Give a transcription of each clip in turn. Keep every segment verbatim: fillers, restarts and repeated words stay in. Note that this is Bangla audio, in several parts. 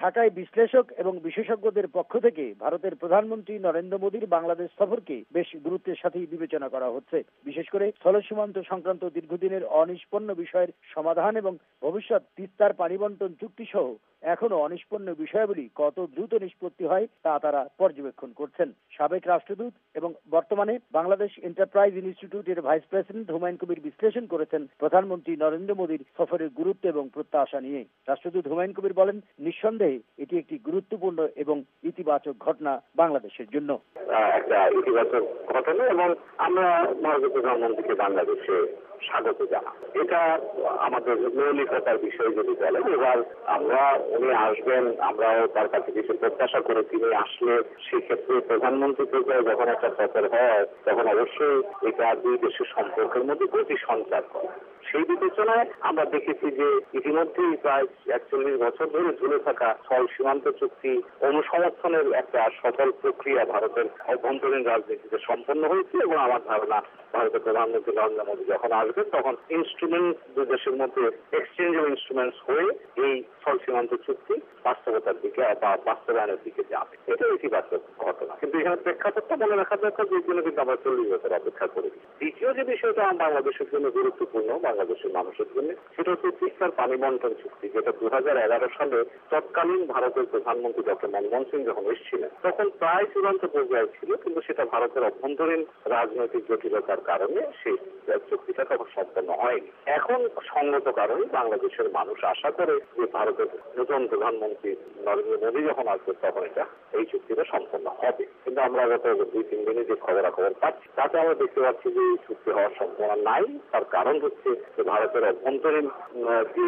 ঢাকায় বিশ্লেষক এবং বিশেষজ্ঞদের পক্ষ থেকে ভারতের প্রধানমন্ত্রী নরেন্দ্র মোদীর বাংলাদেশ সফরকে বেশ গুরুত্বের সাথেই বিবেচনা করা হচ্ছে। বিশেষ করে স্থল সীমান্ত সংক্রান্ত দীর্ঘদিনের অনিষ্পন্ন বিষয়ের সমাধান এবং ভবিষ্যৎ তিস্তার পানি বন্টন চুক্তি সহ এখনো অনিষ্পন্ন বিষয়াবলী কত দ্রুত নিষ্পত্তি হয় তা তারা পর্যবেক্ষণ করছেন। সাবেক রাষ্ট্রদূত এবং বর্তমানে বাংলাদেশ এন্টারপ্রাইজ ইনস্টিটিউটের ভাইস প্রেসিডেন্ট হুমায়ুন কবির বিশ্লেষণ করেছেন প্রধানমন্ত্রী নরেন্দ্র মোদীর সফরের গুরুত্ব এবং প্রত্যাশা নিয়ে। রাষ্ট্রদূত হুমায়ুন কবির বলেন, নিঃসন্দেহে এটি একটি গুরুত্বপূর্ণ এবং ইতিবাচক ঘটনা বাংলাদেশের জন্য। একটা ইতিবাচক ঘটনা এবং আমরা ভারতের প্রধানমন্ত্রীকে বাংলাদেশে স্বাগত জানা, এটা আমাদের মৌলিকতার বিষয় যদি বলেন। এবার আমরা উনি আসবেন, আমরাও তার কাছে কিছু প্রত্যাশা করে তিনি আসলে সেক্ষেত্রে প্রধানমন্ত্রী পর্যায়ে যখন একটা সফর হয় তখন অবশ্যই এটা দুই দেশের সম্পর্কের মধ্যে গতি সঞ্চার করে। সেই বিবেচনায় আমরা দেখেছি যে ইতিমধ্যেই প্রায় একচল্লিশ বছর ধরে ঝুলে থাকা স্থল সীমান্ত চুক্তি অনুসমর্থনের একটা সফল প্রক্রিয়া ভারতের অভ্যন্তরীণ রাজনীতিতে সম্পন্ন হয়েছে এবং আমার ধারণা ভারতের প্রধানমন্ত্রী নরেন্দ্র মোদী যখন আসবেন তখন ইনস্ট্রুমেন্ট দুই দেশের মধ্যে এক্সচেঞ্জ অফ ইনস্ট্রুমেন্টস হয়ে এই স্থল সীমান্ত চুক্তি বাস্তবতার দিকে বা বাস্তবায়নের দিকে যাবে। এটা ইতিবাচক ঘটনা। কিন্তু এখানে প্রেক্ষাপটটা মনে রাখা দরকার যে জন্য কিন্তু আমরা চল্লিশ বছর অপেক্ষা করেছি। দ্বিতীয় যে বিষয়টা বাংলাদেশের জন্য গুরুত্বপূর্ণ বাংলাদেশের মানুষের জন্য, সেটা হচ্ছে তিস্তার পানি বন্টন চুক্তি, যেটা দু হাজার এগারো সালে তৎকালীন ভারতের প্রধানমন্ত্রী ডক্টর মনমোহন সিং যখন এসেছিলেন তখন প্রায় চূড়ান্ত পর্যায়ে ছিল, কিন্তু সেটা ভারতের অভ্যন্তরীণ রাজনৈতিক জটিলতার কারণে সেই চুক্তিটা তখন সম্পন্ন হয়নি। এখন সঙ্গত কারণে বাংলাদেশের মানুষ আশা করে যে ভারতের নতুন প্রধানমন্ত্রী নরেন্দ্র মোদী যখন আসবে তখন এটা এই চুক্তিটা সম্পন্ন হবে। কিন্তু আমরা গত দুই তিন দিনে যে খবরাখবর পাচ্ছি তাতে আমরা দেখতে পাচ্ছি যে এই চুক্তি হওয়ার সম্ভাবনা নাই। তার কারণ হচ্ছে যে ভারতের অভ্যন্তরীণ যে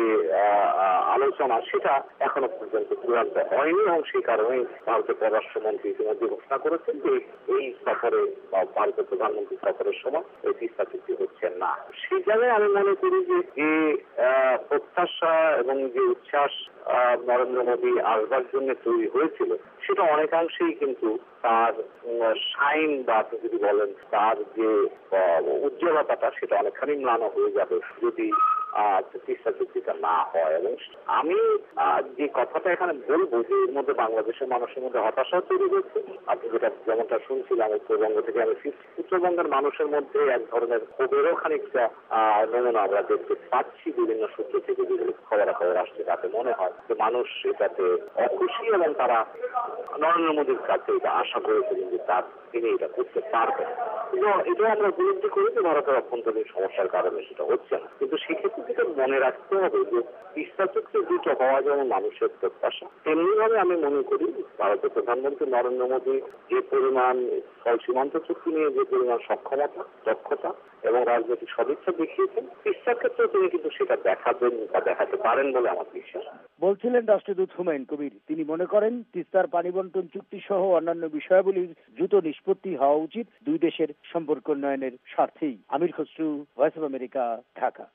আলোচনা সেটা এখনো পর্যন্ত চূড়ান্ত হয়নি এবং সেই কারণেই ভারতের পররাষ্ট্রমন্ত্রী ইতিমধ্যে ঘোষণা করেছেন যে এই সফরে বা ভারতের প্রধানমন্ত্রী সফরের সময় এই তিস্তা চুক্তি হচ্ছে না। সেই জায়গায় আমি মনে করি যে যে প্রত্যাশা এবং যে উচ্ছ্বাস নরেন্দ্র মোদী আসবার জন্য তৈরি হয়েছিল সেটা অনেকাংশেই কিন্তু তার শাইন বা আপনি যদি বলেন তার যে উজ্জ্বলতাটা সেটা অনেকখানি ম্লান হয়ে যাবে যদি তিস্তা চুক্তিটা না হয়। এবং আমি যে কথাটা এখানে বলবো যে এর মধ্যে বাংলাদেশের মানুষের মধ্যে হতাশা তৈরি হচ্ছে। আপনি যেটা যেমনটা শুনছিলাম উত্তরবঙ্গ থেকে আমি উত্তরবঙ্গের মানুষের মধ্যে এক ধরনের ক্ষোভেরও খানিকটা নমুনা আমরা দেখতে পাচ্ছি বিভিন্ন সূত্র থেকে যেগুলো খবরাখবর আসছে তাতে মনে হয় যে মানুষ এটাতে অখুশি এবং তারা নরেন্দ্র মোদীর কাছে এটা আশা করেছিলেন যে তার তিনি এটা করতে পারবেন। এটাও আমরা উপলব্ধি করি যে ভারতের অভ্যন্তরীণ সমস্যার কারণে সেটা হচ্ছে না। কিন্তু সেক্ষেত্রে যেটা মনে রাখতে হবে যে তিস্তা চুক্তি দুটো হওয়া যেমন মানুষের প্রত্যাশা, তেমনি ভাবে আমি মনে করি ভারতের প্রধানমন্ত্রী নরেন্দ্র মোদী যে পরিমাণ স্থল সীমান্ত চুক্তি নিয়ে যে পরিমাণ সক্ষমতা, দক্ষতা এবং রাজনৈতিক সদিচ্ছা দেখিয়েছেন, তিস্তার ক্ষেত্রে তিনি কিন্তু সেটা দেখাবেন বা দেখাতে পারেন বলে আমার বিশ্বাস। বলছিলেন রাষ্ট্রদূত হুমায়ুন কবির। তিনি মনে করেন তিস্তার পানি বন্টন চুক্তি সহ অন্যান্য বিষয়াবলীর দ্রুত নিষ্পত্তি হওয়া উচিত দুই দেশের সম্পর্ক উন্নয়নের স্বার্থেই। Amir Khasru, voice of America, Dhaka.